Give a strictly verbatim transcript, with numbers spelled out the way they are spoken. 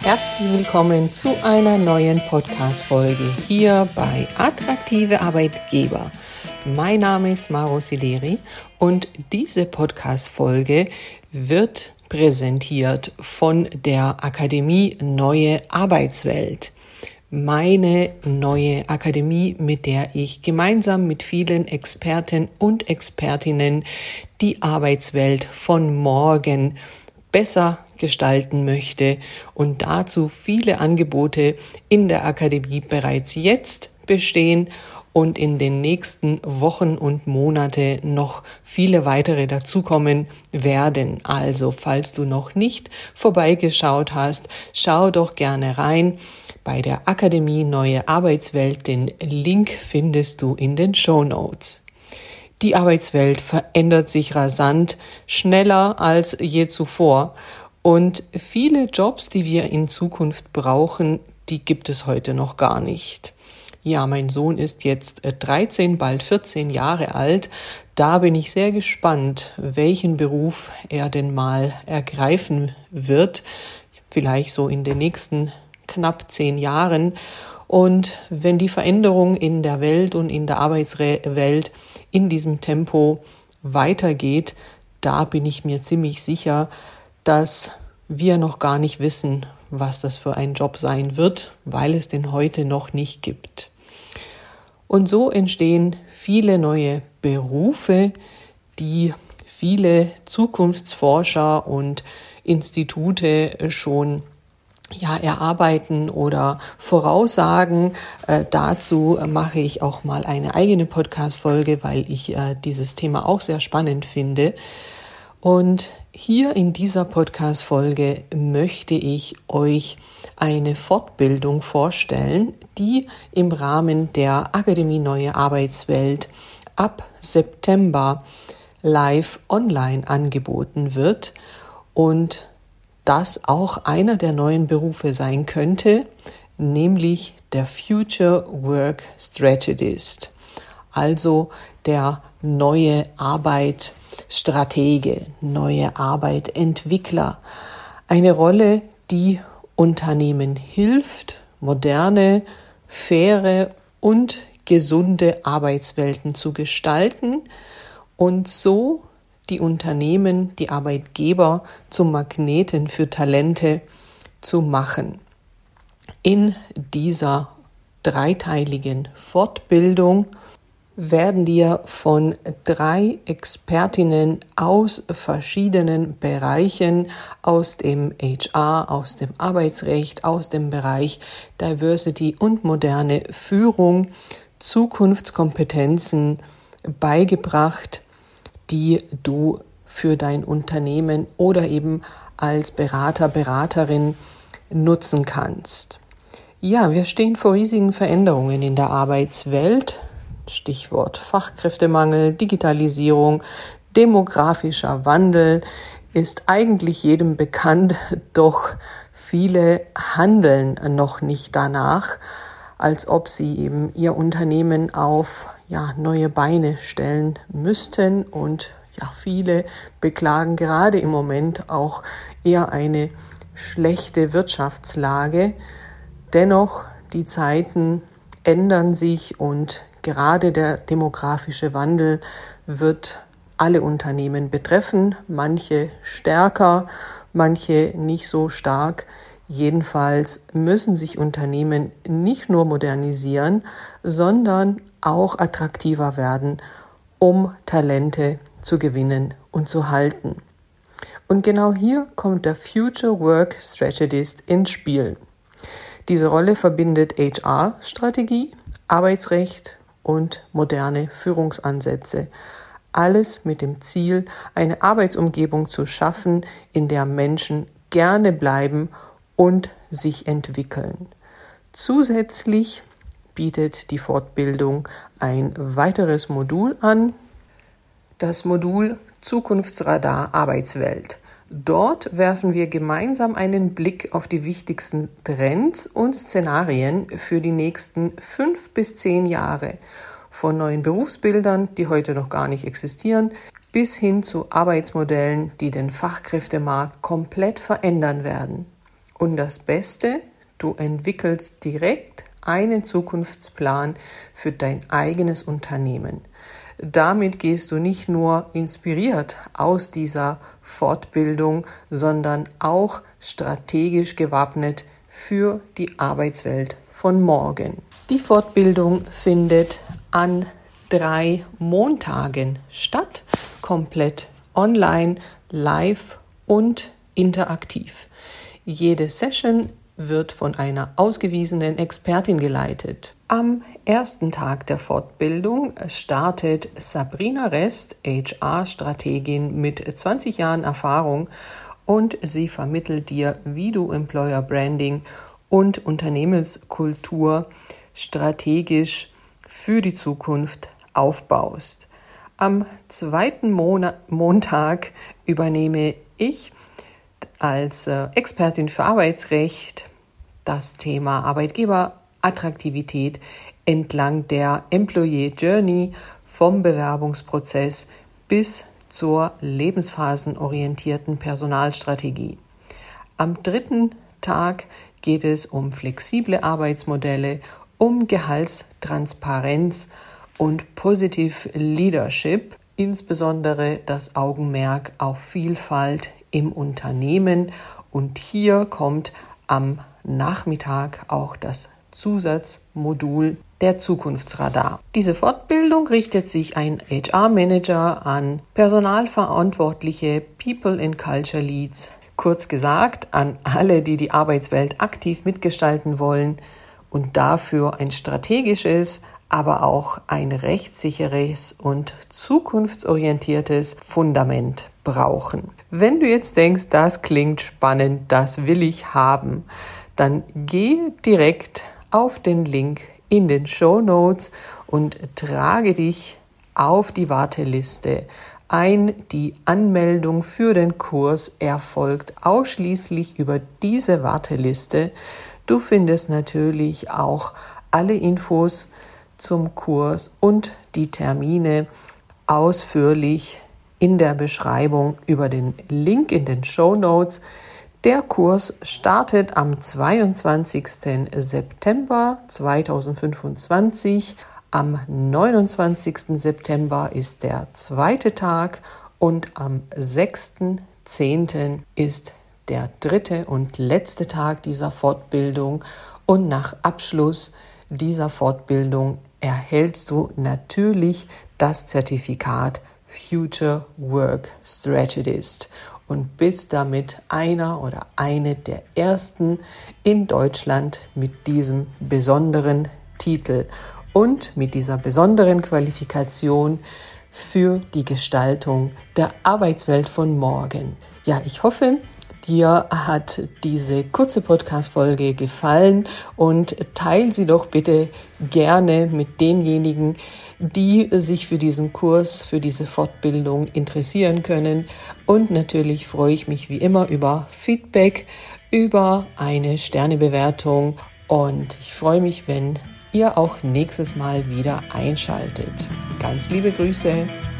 Herzlich willkommen zu einer neuen Podcast-Folge hier bei Attraktive Arbeitgeber. Mein Name ist Maro Sileri und diese Podcast-Folge wird präsentiert von der Akademie Neue Arbeitswelt. Meine neue Akademie, mit der ich gemeinsam mit vielen Experten und Expertinnen die Arbeitswelt von morgen besser gestalten möchte und dazu viele Angebote in der Akademie bereits jetzt bestehen und in den nächsten Wochen und Monate noch viele weitere dazukommen werden. Also, falls du noch nicht vorbeigeschaut hast, schau doch gerne rein bei der Akademie Neue Arbeitswelt. Den Link findest du in den Shownotes. Die Arbeitswelt verändert sich rasant, schneller als je zuvor. Und viele Jobs, die wir in Zukunft brauchen, die gibt es heute noch gar nicht. Ja, mein Sohn ist jetzt dreizehn, bald vierzehn Jahre alt. Da bin ich sehr gespannt, welchen Beruf er denn mal ergreifen wird. Vielleicht so in den nächsten knapp zehn Jahren. Und wenn die Veränderung in der Welt und in der Arbeitswelt in diesem Tempo weitergeht, da bin ich mir ziemlich sicher, dass wir noch gar nicht wissen, was das für ein Job sein wird, weil es den heute noch nicht gibt. Und so entstehen viele neue Berufe, die viele Zukunftsforscher und Institute schon ja, erarbeiten oder voraussagen. Äh, dazu mache ich auch mal eine eigene Podcast-Folge, weil ich äh, dieses Thema auch sehr spannend finde. Und hier in dieser Podcast-Folge möchte ich euch eine Fortbildung vorstellen, die im Rahmen der Akademie Neue Arbeitswelt ab September live online angeboten wird und das auch einer der neuen Berufe sein könnte, nämlich der Future Work Strategist, also der neue Arbeitsstratege, neue Arbeitentwickler. Eine Rolle, die Unternehmen hilft, moderne, faire und gesunde Arbeitswelten zu gestalten und so die Unternehmen, die Arbeitgeber zu Magneten für Talente zu machen. In dieser dreiteiligen Fortbildung werden dir von drei Expertinnen aus verschiedenen Bereichen, aus dem H R, aus dem Arbeitsrecht, aus dem Bereich Diversity und moderne Führung Zukunftskompetenzen beigebracht, die du für dein Unternehmen oder eben als Berater, Beraterin nutzen kannst. Ja, wir stehen vor riesigen Veränderungen in der Arbeitswelt. Stichwort Fachkräftemangel, Digitalisierung, demografischer Wandel ist eigentlich jedem bekannt, doch viele handeln noch nicht danach, als ob sie eben ihr Unternehmen auf ja, neue Beine stellen müssten. Und ja, viele beklagen gerade im Moment auch eher eine schlechte Wirtschaftslage. Dennoch, die Zeiten ändern sich und gerade der demografische Wandel wird alle Unternehmen betreffen, manche stärker, manche nicht so stark. Jedenfalls müssen sich Unternehmen nicht nur modernisieren, sondern auch attraktiver werden, um Talente zu gewinnen und zu halten. Und genau hier kommt der Future Work Strategist ins Spiel. Diese Rolle verbindet H R-Strategie, Arbeitsrecht und moderne Führungsansätze. Alles mit dem Ziel, eine Arbeitsumgebung zu schaffen, in der Menschen gerne bleiben und sich entwickeln. Zusätzlich bietet die Fortbildung ein weiteres Modul an, das Modul Zukunftsradar Arbeitswelt. Dort werfen wir gemeinsam einen Blick auf die wichtigsten Trends und Szenarien für die nächsten fünf bis zehn Jahre. Von neuen Berufsbildern, die heute noch gar nicht existieren, bis hin zu Arbeitsmodellen, die den Fachkräftemarkt komplett verändern werden. Und das Beste, du entwickelst direkt einen Zukunftsplan für dein eigenes Unternehmen. Damit gehst du nicht nur inspiriert aus dieser Fortbildung, sondern auch strategisch gewappnet für die Arbeitswelt von morgen. Die Fortbildung findet an drei Montagen statt, komplett online, live und interaktiv. Jede Session wird von einer ausgewiesenen Expertin geleitet. Am ersten Tag der Fortbildung startet Sabrina Rest, H R-Strategin mit zwanzig Jahren Erfahrung, und sie vermittelt dir, wie du Employer Branding und Unternehmenskultur strategisch für die Zukunft aufbaust. Am zweiten Monat, Montag übernehme ich als Expertin für Arbeitsrecht das Thema Arbeitgeberattraktivität entlang der Employee Journey vom Bewerbungsprozess bis zur lebensphasenorientierten Personalstrategie. Am dritten Tag geht es um flexible Arbeitsmodelle, um Gehaltstransparenz und Positive Leadership, insbesondere das Augenmerk auf Vielfalt im Unternehmen. Und hier kommt am Nachmittag auch das Zusatzmodul der Zukunftsradar. Diese Fortbildung richtet sich ein H R-Manager an Personalverantwortliche, People and Culture Leads, kurz gesagt an alle, die die Arbeitswelt aktiv mitgestalten wollen und dafür ein strategisches, aber auch ein rechtssicheres und zukunftsorientiertes Fundament brauchen. Wenn du jetzt denkst, das klingt spannend, das will ich haben, dann geh direkt auf den Link in den Shownotes und trage dich auf die Warteliste ein. Die Anmeldung für den Kurs erfolgt ausschließlich über diese Warteliste. Du findest natürlich auch alle Infos zum Kurs und die Termine ausführlich in der Beschreibung über den Link in den Shownotes. Der Kurs startet am zweiundzwanzigsten September zweitausendfünfundzwanzig. Am neunundzwanzigsten September ist der zweite Tag und am sechsten zehnten ist der dritte und letzte Tag dieser Fortbildung. Und nach Abschluss dieser Fortbildung erhältst du natürlich das Zertifikat Future Work Strategist und bist damit einer oder eine der ersten in Deutschland mit diesem besonderen Titel und mit dieser besonderen Qualifikation für die Gestaltung der Arbeitswelt von morgen. Ja, ich hoffe, dir hat diese kurze Podcast-Folge gefallen und teile sie doch bitte gerne mit denjenigen, die sich für diesen Kurs, für diese Fortbildung interessieren können. Und natürlich freue ich mich wie immer über Feedback, über eine Sternebewertung und ich freue mich, wenn ihr auch nächstes Mal wieder einschaltet. Ganz liebe Grüße.